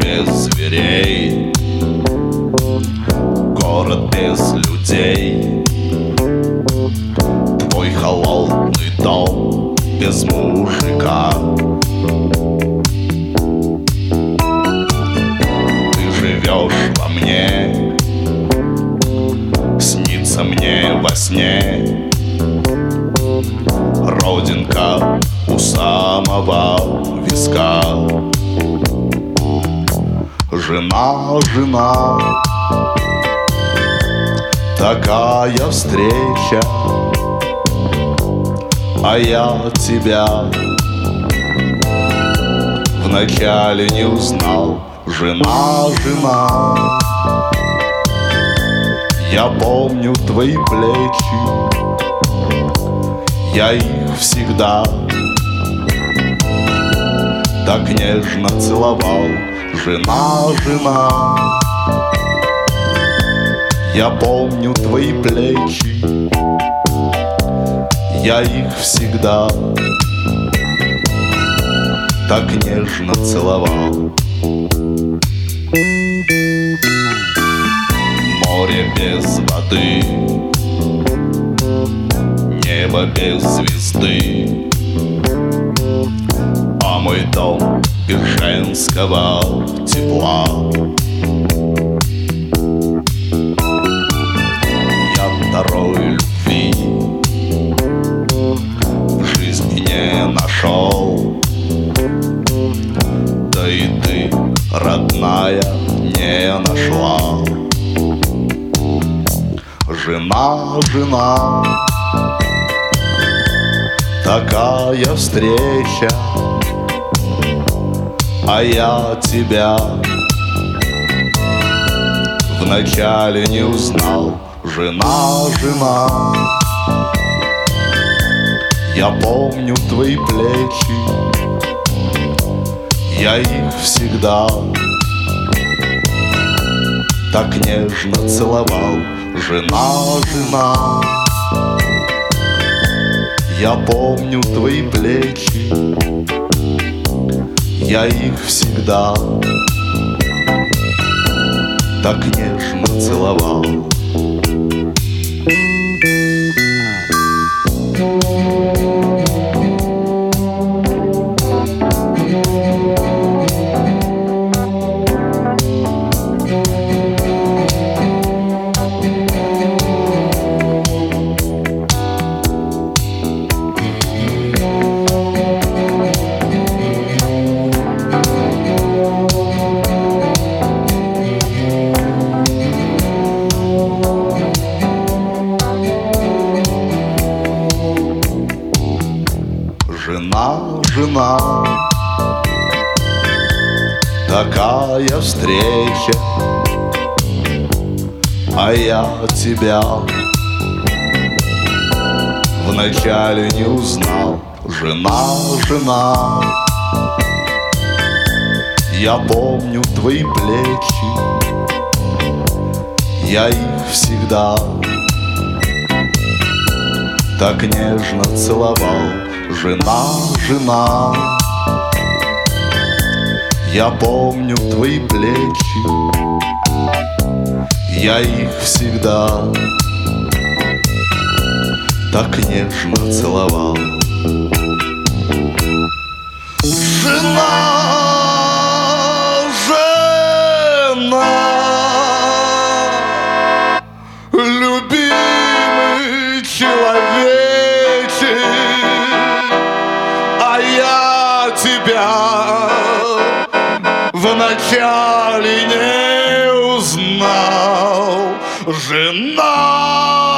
без зверей, город без людей, твой холодный дом без мужика. Ты живешь во мне, снится мне во сне родинка у самого виска. Жена, жена, такая встреча, а я тебя вначале не узнал. Жена, жена, я помню твои плечи, я их всегда так нежно целовал. Жена, жена, я помню твои плечи, я их всегда так нежно целовал. Море без воды, небо без звезды, а мой дом без женского тепла. Я второй любви в жизни не нашел, да и ты, родная, не нашла. Жена, жена, такая встреча, а я тебя вначале не узнал. Жена, жена, я помню твои плечи, я их всегда так нежно целовал. Жена, жена, я помню твои плечи, я их всегда так нежно целовал. Жена, жена, такая встреча, а я тебя вначале не узнал. Жена, жена, я помню твои плечи, я их всегда так нежно целовал. Жена, жена, я помню твои плечи, я их всегда так нежно целовал. Жена, жена, любимый человечек, а я тебя вначале не узнал. Жена,